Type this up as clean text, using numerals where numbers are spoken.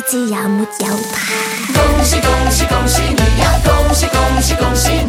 知有沒有吧？ 恭喜恭喜恭喜你呀！恭喜恭喜恭喜你！